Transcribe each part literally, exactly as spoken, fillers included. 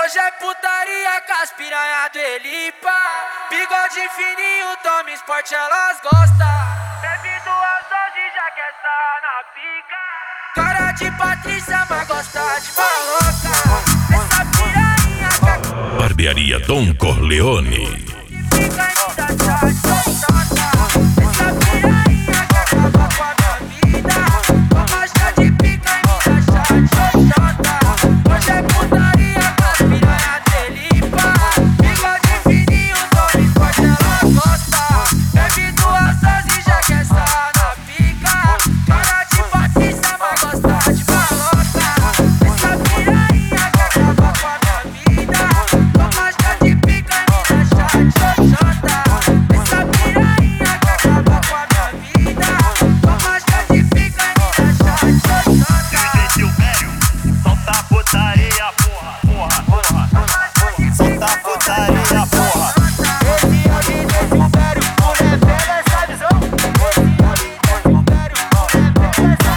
Hoje é putaria com as piranha do Elipa. Bigode fininho, toma esporte, elas gostam. Bebe duas doses, já quer estar na pica. Cara de Patrícia, mas gosta de maloca. Essa piranha quer... Barbearia Dom Corleone. Fica em da xoxota. Essa piranha quer acabar com a minha vida. Toma chá de pica e me dá chá de xoxota. Hoje é putaria com as piranha do Elipa. Bigode fininho, toma esporte, elas gostam. Bebe duas doses, já quer estar na pica. Cara de Patrícia, mas gosta de maloca. Essa piranha quer acabar com a minha vida. Toma chá de pica e me dá chá de xoxota. Essa piranha quer acabar com a minha vida. Toma chá de pica e me dá chá de xoxota. Solta a putaria, porra, porra, porra. Solta a putaria, porra. Esse é o líder Silvério, mulher pega essa visão. Esse é o líder Silvério, mulher pega essa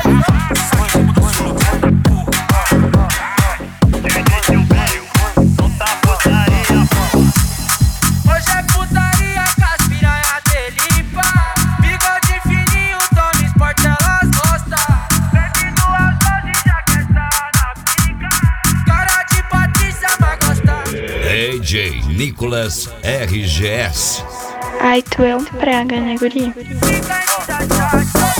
visão. Solta a putaria, porra. Hoje é putaria com as piranha do Elipa. Bigode fininho, toma esporte, elas gostam. Bebe duas doses, já quer estar na pica. Cara de Patrícia, mas gosta. D J Nicolas R G S. Ai, tu é um praga, né, guri? Fica em da xoxota.